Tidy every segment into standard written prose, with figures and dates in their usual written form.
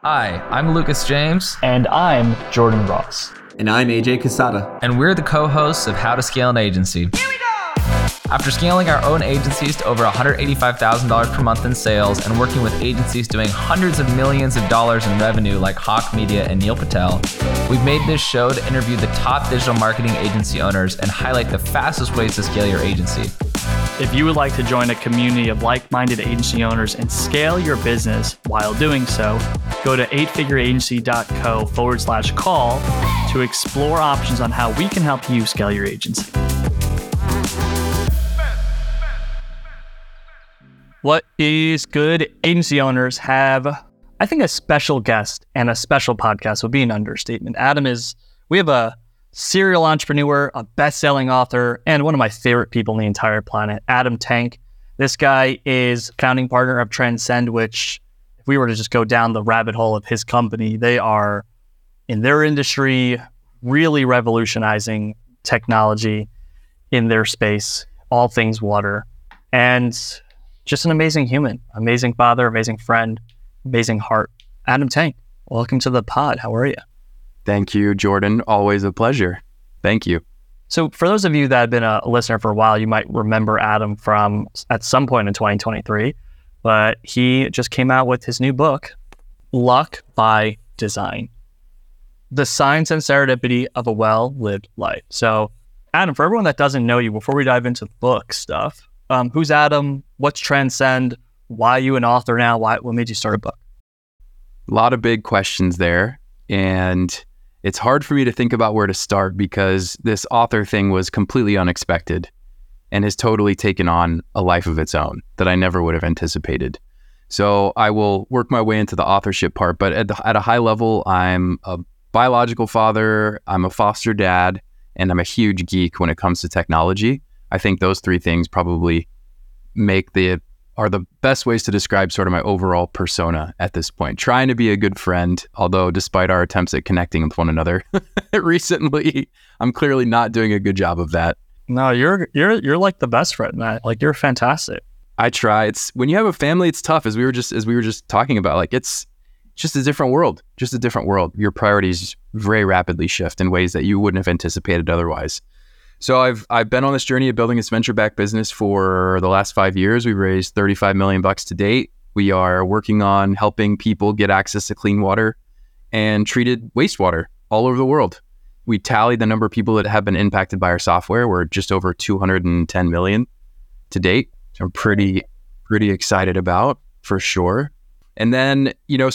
Hi, I'm Lucas James. And I'm Jordan Ross. And I'm AJ Casada. And we're the co-hosts of How to Scale an Agency. Here we go! After scaling our own agencies to over $185,000 per month in sales and working with agencies doing hundreds of millions of dollars in revenue like Hawk Media and Neil Patel, we've made this show to interview the top digital marketing agency owners and highlight the fastest ways to scale your agency. If you would like to join a community of like-minded agency owners and scale your business while doing so, go to 8figureagency.co/call to explore options on how we can help you scale your agency. What is good? Agency owners have, I think, a special guest, and a special podcast would be an understatement. We have a serial entrepreneur, a best-selling author, and one of my favorite people on the entire planet, Adam Tank. This guy is founding partner of Transcend, which, if we were to just go down the rabbit hole of his company, they are, in their industry, really revolutionizing technology in their space, all things water. And just an amazing human, amazing father, amazing friend, amazing heart. Adam Tank, welcome to the pod. How are you? Thank you, Jordan. Always a pleasure. Thank you. So for those of you that have been a listener for a while, you might remember Adam from at some point in 2023, but he just came out with his new book, Luck by Design, The Science and Serendipity of a Well-Lived Life. So Adam, for everyone that doesn't know you, before we dive into the book stuff, who's Adam? What's Transcend? Why are you an author now? What made you start a book? A lot of big questions there. And it's hard for me to think about where to start because this author thing was completely unexpected and has totally taken on a life of its own that I never would have anticipated. So I will work my way into the authorship part, but at a high level, I'm a biological father, I'm a foster dad, and I'm a huge geek when it comes to technology. I think those three things probably are the best ways to describe sort of my overall persona at this point. Trying to be a good friend, although despite our attempts at connecting with one another recently, I'm clearly not doing a good job of that. No, you're like the best friend, Matt. Like, you're fantastic. I try. It's when you have a family, it's tough. As we were just talking about, like it's just a different world. Just a different world. Your priorities very rapidly shift in ways that you wouldn't have anticipated otherwise. So I've been on this journey of building this venture-backed business for the last 5 years. We've raised $35 million to date. We are working on helping people get access to clean water and treated wastewater all over the world. We tallied the number of people that have been impacted by our software. We're just over 210 million to date. I'm pretty excited about, for sure. And then,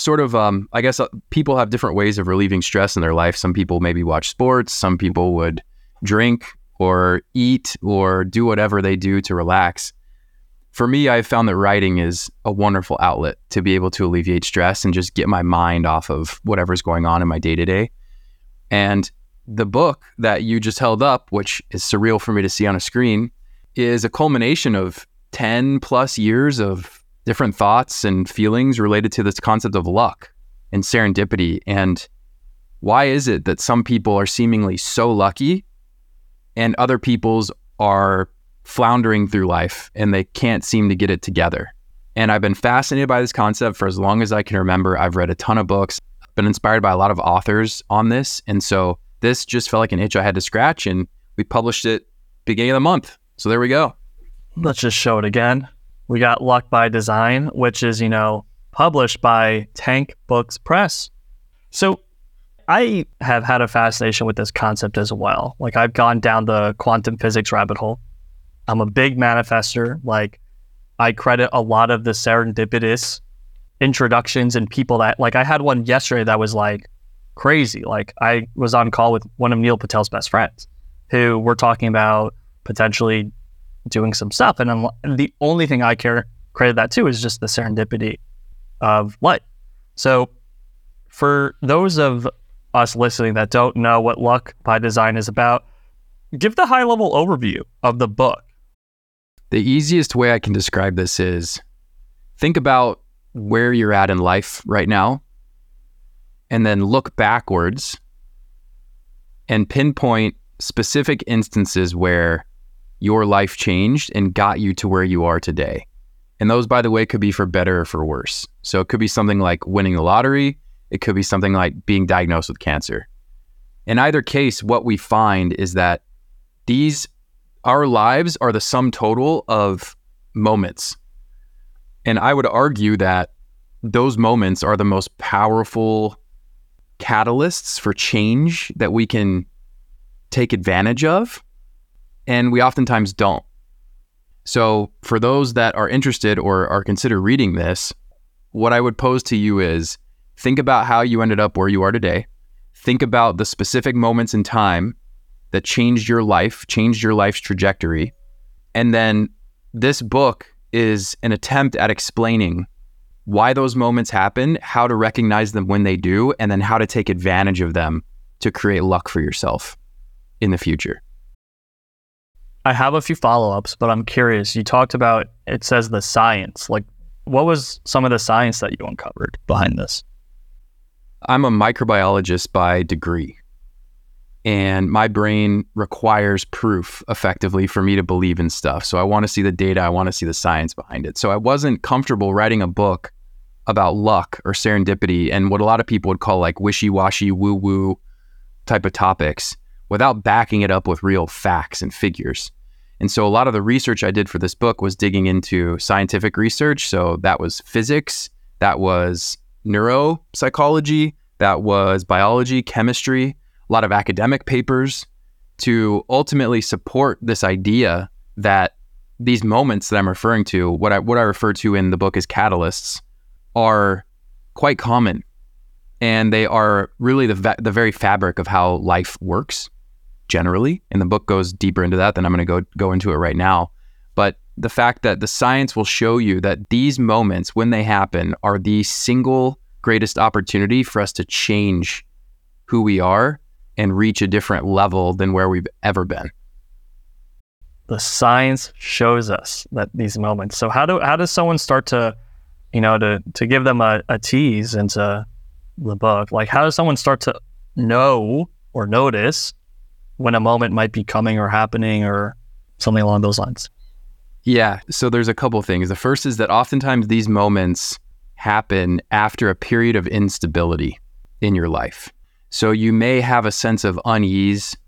I guess people have different ways of relieving stress in their life. Some people maybe watch sports. Some people would drink or eat or do whatever they do to relax. For me, I've found that writing is a wonderful outlet to be able to alleviate stress and just get my mind off of whatever's going on in my day-to-day. And the book that you just held up, which is surreal for me to see on a screen, is a culmination of 10 plus years of different thoughts and feelings related to this concept of luck and serendipity. And why is it that some people are seemingly so lucky and other people's are floundering through life and they can't seem to get it together? And I've been fascinated by this concept for as long as I can remember. I've read a ton of books, been inspired by a lot of authors on this. And so this just felt like an itch I had to scratch, and we published it beginning of the month. So there we go. Let's just show it again. We got Luck by Design, which is, published by Tank Books Press. So I have had a fascination with this concept as well. Like, I've gone down the quantum physics rabbit hole. I'm a big manifester. Like, I credit a lot of the serendipitous introductions and people that, like, I had one yesterday that was like crazy. Like, I was on call with one of Neil Patel's best friends who were talking about potentially doing some stuff. And the only thing I credit that to is just the serendipity of life. So for those of us listening that don't know what Luck by Design is about, give the high-level overview of the book. The easiest way I can describe this is think about where you're at in life right now, and then look backwards and pinpoint specific instances where your life changed and got you to where you are today. And those, by the way, could be for better or for worse. So it could be something like winning the lottery. It could be something like being diagnosed with cancer. In either case, what we find is that our lives are the sum total of moments. And I would argue that those moments are the most powerful catalysts for change that we can take advantage of, and we oftentimes don't. So for those that are interested or are consider reading this, what I would pose to you is think about how you ended up where you are today. Think about the specific moments in time that changed your life's trajectory. And then this book is an attempt at explaining why those moments happen, how to recognize them when they do, and then how to take advantage of them to create luck for yourself in the future. I have a few follow-ups, but I'm curious. You talked about, it says the science. Like, what was some of the science that you uncovered behind this? I'm a microbiologist by degree, and my brain requires proof effectively for me to believe in stuff. So I want to see the data. I want to see the science behind it. So I wasn't comfortable writing a book about luck or serendipity and what a lot of people would call like wishy-washy, woo-woo type of topics without backing it up with real facts and figures. And so a lot of the research I did for this book was digging into scientific research. So that was physics, that was neuropsychology, that was biology, chemistry, a lot of academic papers to ultimately support this idea that these moments that I'm referring to, what I refer to in the book as catalysts, are quite common. And they are really the very fabric of how life works generally. And the book goes deeper into that than I'm going to go into it right now. But the fact that the science will show you that these moments, when they happen, are the single greatest opportunity for us to change who we are and reach a different level than where we've ever been. The science shows us that these moments. So how does someone start to, to give them a tease into the book? Like, how does someone start to know or notice when a moment might be coming or happening or something along those lines? Yeah, so there's a couple things. The first is that oftentimes these moments happen after a period of instability in your life. So you may have a sense of unease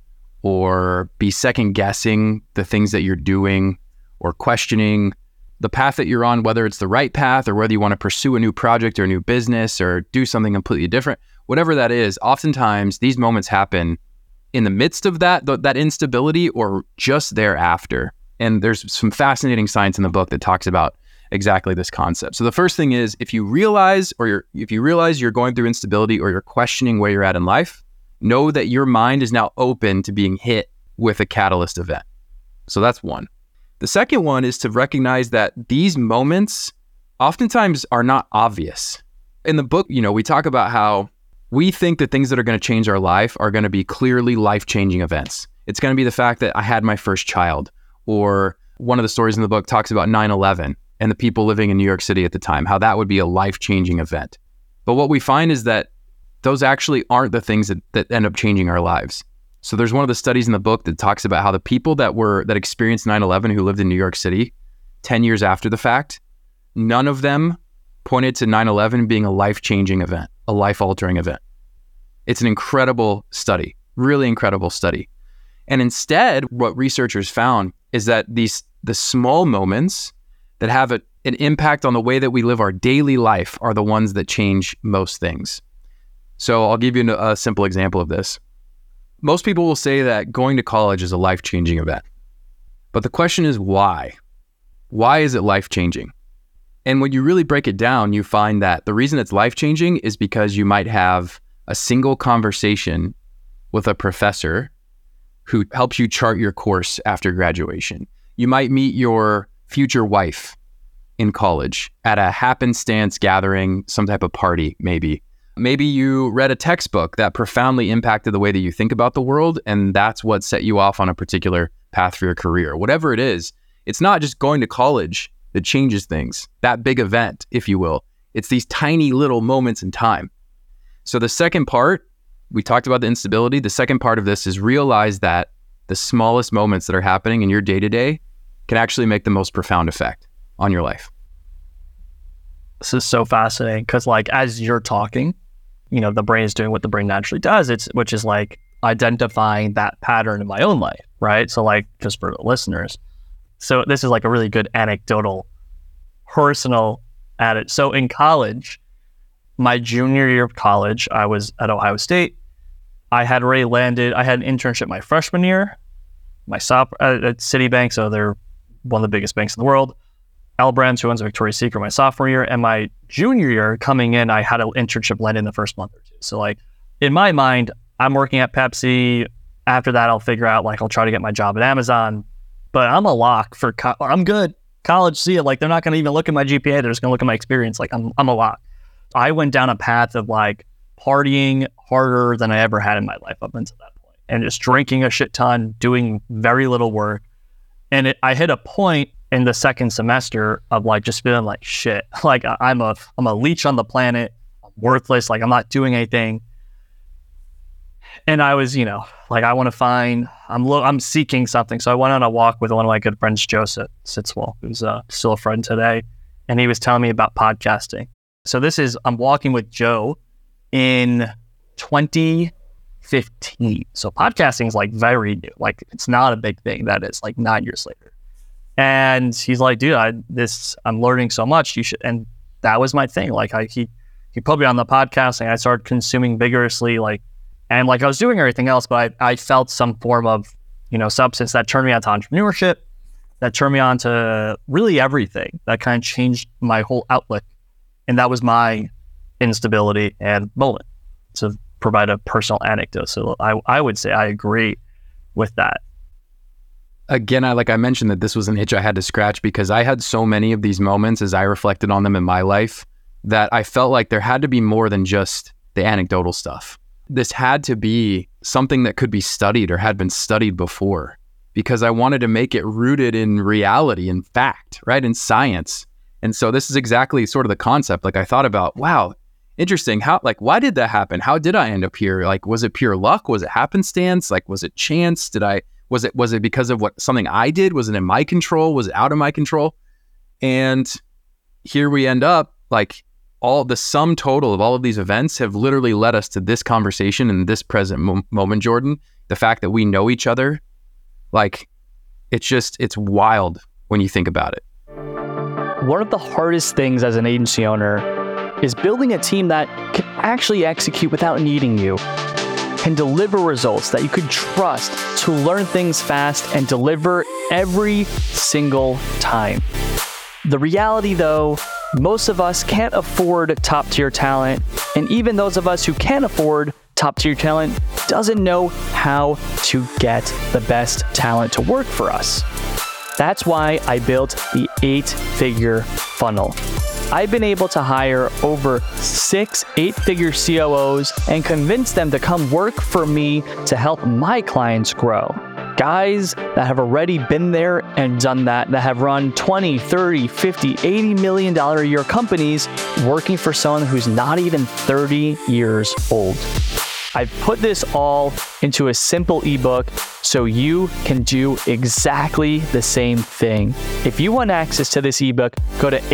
or be second guessing the things that you're doing or questioning the path that you're on, whether it's the right path or whether you want to pursue a new project or a new business or do something completely different. Whatever that is, oftentimes these moments happen in the midst of that instability or just thereafter. And there's some fascinating science in the book that talks about exactly this concept. So the first thing is, if you realize you're going through instability or you're questioning where you're at in life, know that your mind is now open to being hit with a catalyst event. So that's one. The second one is to recognize that these moments oftentimes are not obvious. In the book, we talk about how we think that things that are going to change our life are going to be clearly life-changing events. It's going to be the fact that I had my first child, or one of the stories in the book talks about 9/11 and the people living in New York City at the time, how that would be a life-changing event. But what we find is that those actually aren't the things that end up changing our lives. So there's one of the studies in the book that talks about how the people that experienced 9/11 who lived in New York City 10 years after the fact, none of them pointed to 9/11 being a life-changing event, a life-altering event. It's an incredible study, really incredible study. And instead, what researchers found is that the small moments that have an impact on the way that we live our daily life are the ones that change most things. So I'll give you a simple example of this. Most people will say that going to college is a life-changing event. But the question is why? Why is it life-changing? And when you really break it down, you find that the reason it's life-changing is because you might have a single conversation with a professor who helps you chart your course after graduation. You might meet your future wife in college at a happenstance gathering, some type of party, maybe. Maybe you read a textbook that profoundly impacted the way that you think about the world, and that's what set you off on a particular path for your career. Whatever it is, it's not just going to college that changes things, that big event, if you will. It's these tiny little moments in time. So the second part, we talked about the instability. The second part of this is realize that the smallest moments that are happening in your day-to-day can actually make the most profound effect on your life. This is so fascinating because, like, as you're talking, the brain is doing what the brain naturally does, which is like identifying that pattern in my own life, right? So like, just for the listeners. So this is like a really good anecdotal, personal adage. So in college, my junior year of college, I was at Ohio State. I had already landed, I had an internship my freshman year, at Citibank, so they're one of the biggest banks in the world. Al Brands, who owns Victoria's Secret, my sophomore year, and my junior year coming in, I had an internship land in the first month or two. So like, in my mind, I'm working at Pepsi. After that, I'll figure out, like, I'll try to get my job at Amazon, but I'm a lock for, I'm good. College, see it. Like, they're not going to even look at my GPA. They're just going to look at my experience. Like, I'm a lock. I went down a path of like partying harder than I ever had in my life up until that point, and just drinking a shit ton, doing very little work. And I hit a point in the second semester of like just feeling like shit. Like I'm a leech on the planet. I'm worthless. Like I'm not doing anything. And I was, like I want to find. I'm seeking something. So I went on a walk with one of my good friends, Joseph Sitzwell, who's still a friend today, and he was telling me about podcasting. So I'm walking with Joe in 2015. So podcasting is like very new. Like it's not a big thing. That is like 9 years later. And he's like, dude, I'm learning so much. You should. And that was my thing. Like he put me on the podcast, and I started consuming vigorously. And I was doing everything else, but I felt some form of, substance that turned me on to entrepreneurship, that turned me on to really everything. That kind of changed my whole outlook. And that was my instability and moment, to provide a personal anecdote. So I would say I agree with that. Again, I mentioned that this was an itch I had to scratch, because I had so many of these moments as I reflected on them in my life that I felt like there had to be more than just the anecdotal stuff. This had to be something that could be studied or had been studied before, because I wanted to make it rooted in reality and fact, right? In science. And so this is exactly sort of the concept. Like I thought about, wow, interesting. Why did that happen? How did I end up here? Like, was it pure luck? Was it happenstance? Like, was it chance? Was it because of something I did? Was it in my control? Was it out of my control? And here we end up, like, all the sum total of all of these events have literally led us to this conversation in this present moment, Jordan. The fact that we know each other, like, it's wild when you think about it. One of the hardest things as an agency owner is building a team that can actually execute without needing you, can deliver results that you could trust to learn things fast and deliver every single time. The reality, though, most of us can't afford top-tier talent, and even those of us who can afford top-tier talent doesn't know how to get the best talent to work for us. That's why I built the 8-figure funnel. I've been able to hire over 6 8-figure COOs and convince them to come work for me to help my clients grow. Guys that have already been there and done that have run 20, 30, 50, $80 million a year companies working for someone who's not even 30 years old. I've put this all into a simple ebook so you can do exactly the same thing. If you want access to this ebook, go to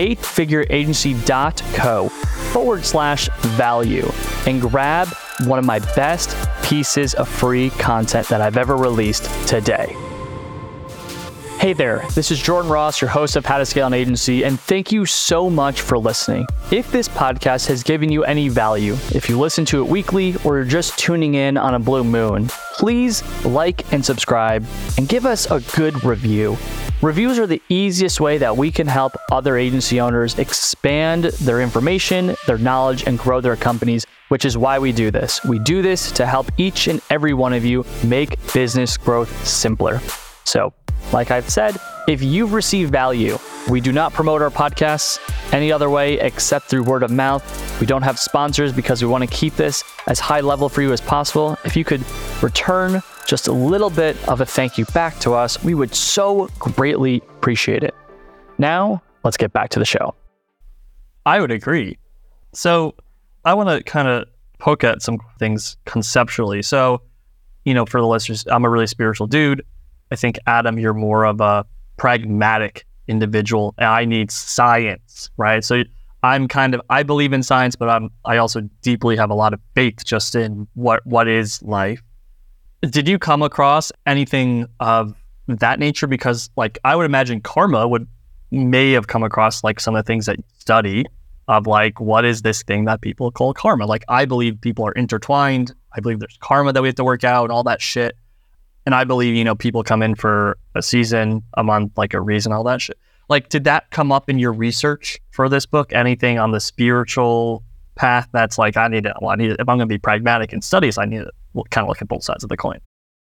8figureagency.co/value and grab one of my best pieces of free content that I've ever released today. Hey there, this is Jordan Ross, your host of How to Scale an Agency, and thank you so much for listening. If this podcast has given you any value, if you listen to it weekly or you're just tuning in on a blue moon, please like and subscribe and give us a good review. Reviews are the easiest way that we can help other agency owners expand their information, their knowledge, and grow their companies, which is why we do this. We do this to help each and every one of you make business growth simpler. So, like I've said, if you've received value, we do not promote our podcasts any other way except through word of mouth. We don't have sponsors because we want to keep this as high level for you as possible. If you could return just a little bit of a thank you back to us, we would so greatly appreciate it. Now, let's get back to the show. I would agree. So I want to kind of poke at some things conceptually. So, for the listeners, I'm a really spiritual dude. I think, Adam, you're more of a pragmatic individual, and I need science, right? So I believe in science, but I also deeply have a lot of faith just in what is life. Did you come across anything of that nature? Because like I would imagine karma may have come across like some of the things that you study of like, what is this thing that people call karma? Like I believe people are intertwined. I believe there's karma that we have to work out and all that shit. And I believe, people come in for a season, a month, like a reason, all that shit. Like, did that come up in your research for this book? Anything on the spiritual path that's like, if I'm going to be pragmatic in studies, I need to kind of look at both sides of the coin.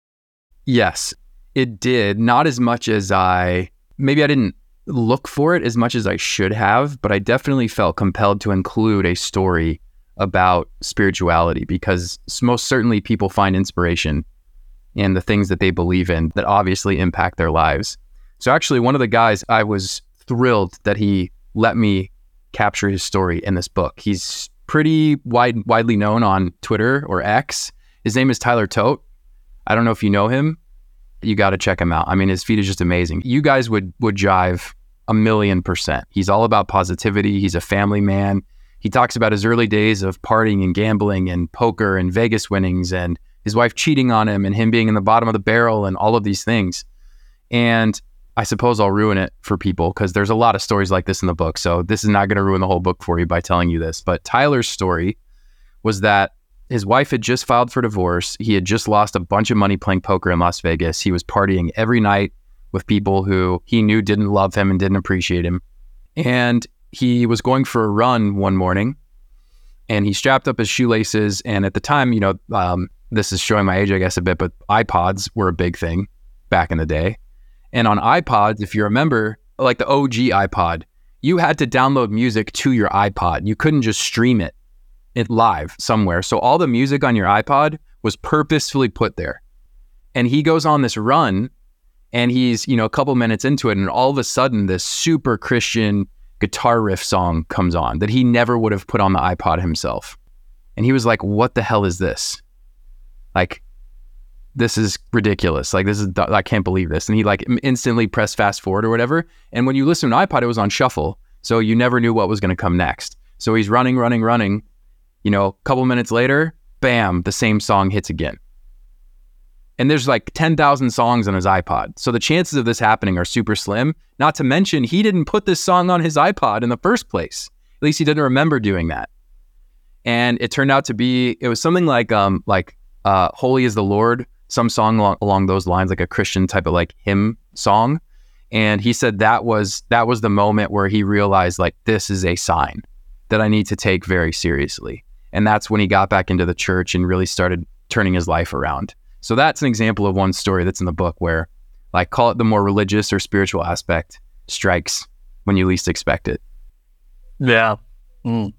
Yes, it did. Not as much as maybe I didn't look for it as much as I should have, but I definitely felt compelled to include a story about spirituality because most certainly people find inspiration in the things that they believe in that obviously impact their lives. So actually one of the guys, I was thrilled that he let me capture his story in this book. He's pretty widely known on Twitter or X. His name is Tyler Tote. I don't know if you know him. You got to check him out. I mean, his feed is just amazing. You guys would jive 1,000,000%. He's all about positivity. He's a family man. He talks about his early days of partying and gambling and poker and Vegas winnings and his wife cheating on him and him being in the bottom of the barrel and all of these things. And I suppose I'll ruin it for people because there's a lot of stories like this in the book. So this is not going to ruin the whole book for you by telling you this. But Tyler's story was that his wife had just filed for divorce. He had just lost a bunch of money playing poker in Las Vegas. He was partying every night with people who he knew didn't love him and didn't appreciate him. And he was going for a run one morning and he strapped up his shoelaces. And at the time, this is showing my age, I guess, a bit, but iPods were a big thing back in the day. And on iPods, if you remember, like the OG iPod, you had to download music to your iPod. You couldn't just stream it live somewhere. So all the music on your iPod was purposefully put there. And he goes on this run and he's, a couple minutes into it. And all of a sudden, this super Christian guitar riff song comes on that he never would have put on the iPod himself. And he was like, what the hell is this? Like, this is ridiculous. Like, I can't believe this. And he like instantly pressed fast forward or whatever. And when you listen to an iPod, it was on shuffle. So you never knew what was going to come next. So he's running. A couple minutes later, bam, the same song hits again. And there's like 10,000 songs on his iPod. So the chances of this happening are super slim. Not to mention, he didn't put this song on his iPod in the first place. At least he didn't remember doing that. And it turned out to be, it was something like Holy is the Lord, some song along those lines, like a Christian type of like hymn song. And he said that was the moment where he realized like, this is a sign that I need to take very seriously. And that's when he got back into the church and really started turning his life around. So that's an example of one story that's in the book where, like, call it the more religious or spiritual aspect strikes when you least expect it. Yeah. Mm.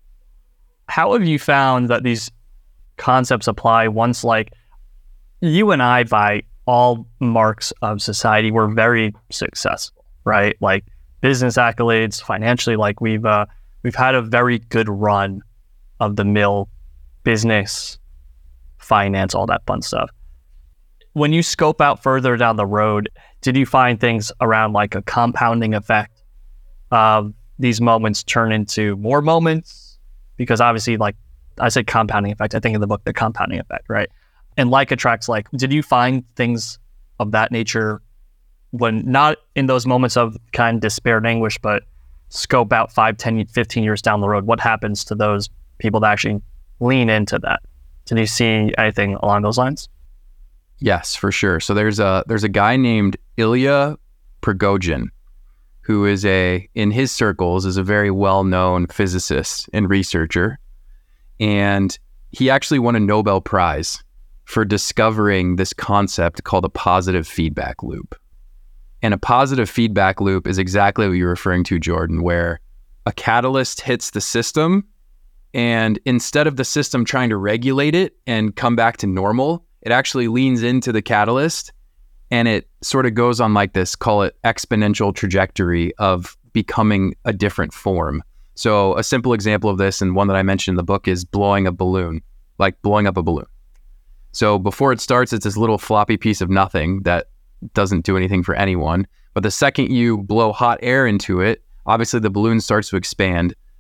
How have you found that these concepts apply once, like, you and I, by all marks of society, were very successful, right? Like business accolades, financially, like we've had a very good run of the mill business, finance, all that fun stuff. When you scope out further down the road, did you find things around like a compounding effect of these moments turn into more moments? Because obviously, like I said, compounding effect, I think in the book, the compounding effect, right? And like attracts like, did you find things of that nature when not in those moments of kind of despair and anguish, but scope out 5, 10, 15 years down the road? What happens to those people that actually lean into that? Did you see anything along those lines? Yes, for sure. So there's a guy named Ilya Prigogine, who is in his circles is a very well-known physicist and researcher. And he actually won a Nobel Prize for discovering this concept called a positive feedback loop. And a positive feedback loop is exactly what you're referring to, Jordan, where a catalyst hits the system, and instead of the system trying to regulate it and come back to normal, it actually leans into the catalyst and it sort of goes on like this, call it exponential trajectory of becoming a different form. So a simple example of this, and one that I mentioned in the book, is blowing a balloon, like blowing up a balloon. So before it starts, it's this little floppy piece of nothing that doesn't do anything for anyone. But the second you blow hot air into it, obviously the balloon starts to expand.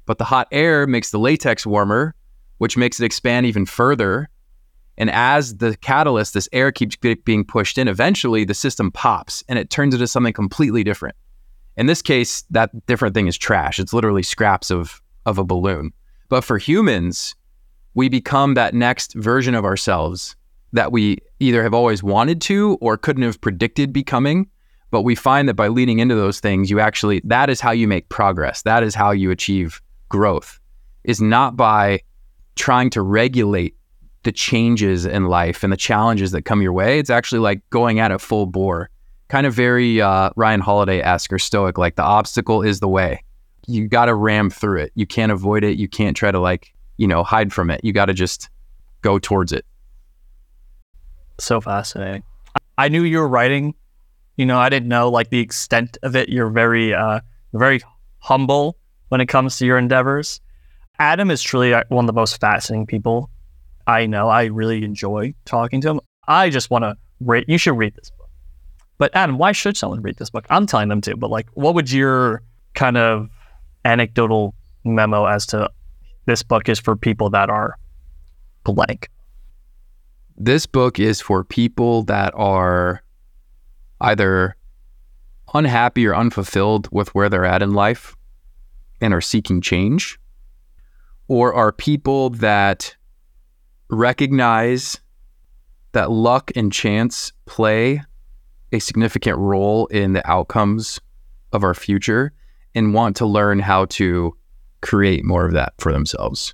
but the hot air makes the latex warmer, which makes it expand even further. And as the catalyst, this air keeps being pushed in, eventually the system pops and it turns into something completely different. In this case, that different thing is trash. It's literally scraps of a balloon. But for humans, we become that next version of ourselves that we either have always wanted to or couldn't have predicted becoming. But we find that by leaning into those things, that is how you make progress. That is how you achieve growth, is not by trying to regulate the changes in life and the challenges that come your way. It's actually like going at it full bore, kind of very Ryan Holiday-esque or stoic, like the obstacle is the way. You got to ram through it. You can't avoid it. You can't try to hide from it. You got to just go towards it. So fascinating. I knew you were writing, I didn't know like the extent of it. You're very humble when it comes to your endeavors. Adam is truly one of the most fascinating people I know. I really enjoy talking to him. I just want to you should read this book. But Adam, why should someone read this book? I'm telling them to, but what would your kind of anecdotal memo as to this book is for people that are blank? This book is for people that are either unhappy or unfulfilled with where they're at in life and are seeking change, or are people that recognize that luck and chance play a significant role in the outcomes of our future and want to learn how to create more of that for themselves.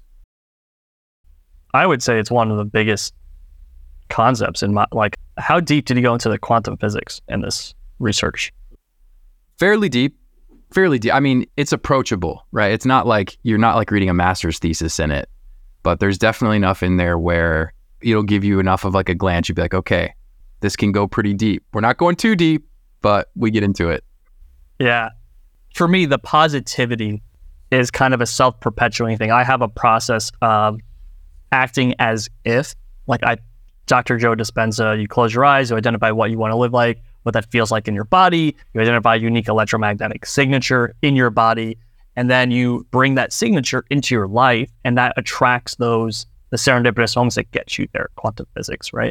I would say it's one of the biggest concepts in my, how deep did you go into the quantum physics in this research? Fairly deep. I mean, it's approachable, right? It's not like you're not reading a master's thesis in it, but there's definitely enough in there where it'll give you enough of a glance. You'd be like, okay, this can go pretty deep. We're not going too deep, but we get into it. Yeah. For me, the positivity is kind of a self-perpetuating thing. I have a process of acting as if, Dr. Joe Dispenza, you close your eyes, you identify what you want to live like, what that feels like in your body, you identify a unique electromagnetic signature in your body, and then you bring that signature into your life, and that attracts the serendipitous moments that get you there, quantum physics, right?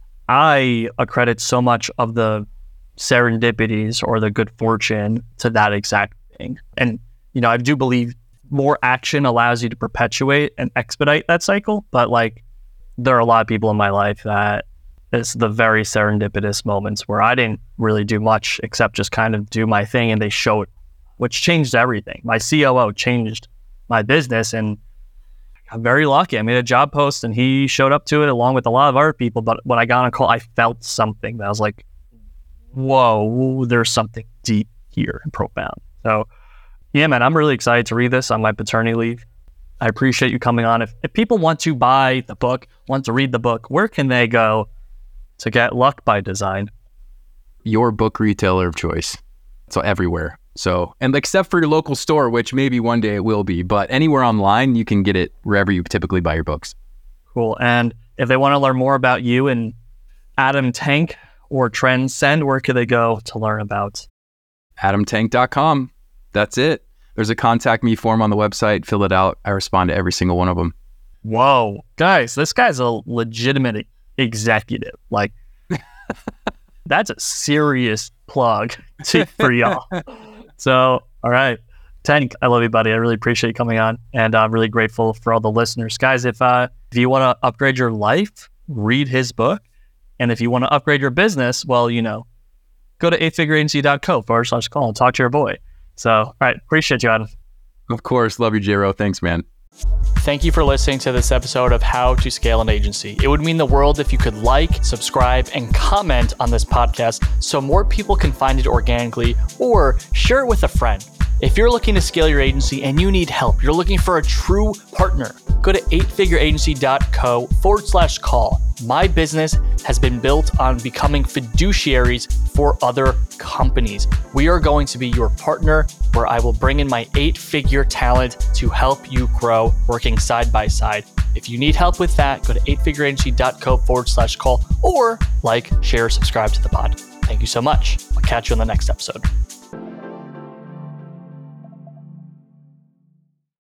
I accredit so much of the serendipities or the good fortune to that exact thing. And, I do believe more action allows you to perpetuate and expedite that cycle, but there are a lot of people in my life that it's the very serendipitous moments where I didn't really do much except just kind of do my thing, and they showed, which changed everything. My COO changed my business, and I got very lucky. I made a job post and he showed up to it along with a lot of other people. But when I got on a call, I felt something that I was like, whoa, there's something deep here and profound. So yeah, man, I'm really excited to read this on my paternity leave. I appreciate you coming on. If people want to buy the book, want to read the book, where can they go to get Luck by Design? Your book retailer of choice. So everywhere. So, and except for your local store, which maybe one day it will be, but anywhere online, you can get it wherever you typically buy your books. Cool. And if they want to learn more about you and Adam Tank or Transcend, where could they go to learn about? AdamTank.com. That's it. There's a contact me form on the website. Fill it out. I respond to every single one of them. Whoa. Guys, this guy's a legitimate executive. That's a serious plug for y'all. So, all right. Tank, I love you, buddy. I really appreciate you coming on. And I'm really grateful for all the listeners. Guys, if you want to upgrade your life, read his book. And if you want to upgrade your business, well, go to 8figureagency.co/call and talk to your boy. So, all right. Appreciate you, Adam. Of course. Love you, J-Ro. Thanks, man. Thank you for listening to this episode of How to Scale an Agency. It would mean the world if you could subscribe, and comment on this podcast so more people can find it organically, or share it with a friend. If you're looking to scale your agency and you need help, you're looking for a true partner, go to 8figureagency.co/call. My business has been built on becoming fiduciaries for other companies. We are going to be your partner, where I will bring in my 8-figure talent to help you grow, working side by side. If you need help with that, go to 8figureagency.co/call, or share, subscribe to the pod. Thank you so much. I'll catch you on the next episode.